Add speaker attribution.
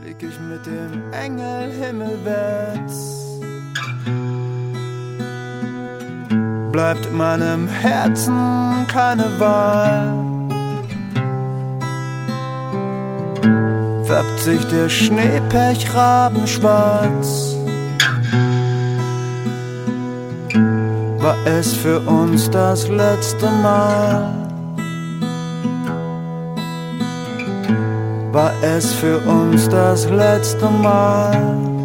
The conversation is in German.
Speaker 1: flieg ich mit dem Engel himmelwärts. Bleibt in meinem Herzen keine Wahl. Färbt sich der Schneepech rabenschwarz. War es für uns das letzte Mal? War es für uns das letzte Mal?